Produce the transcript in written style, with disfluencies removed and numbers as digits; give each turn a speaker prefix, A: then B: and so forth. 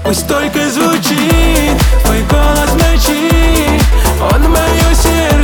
A: Пусть только звучит твой голос в ночи, он в мое сердце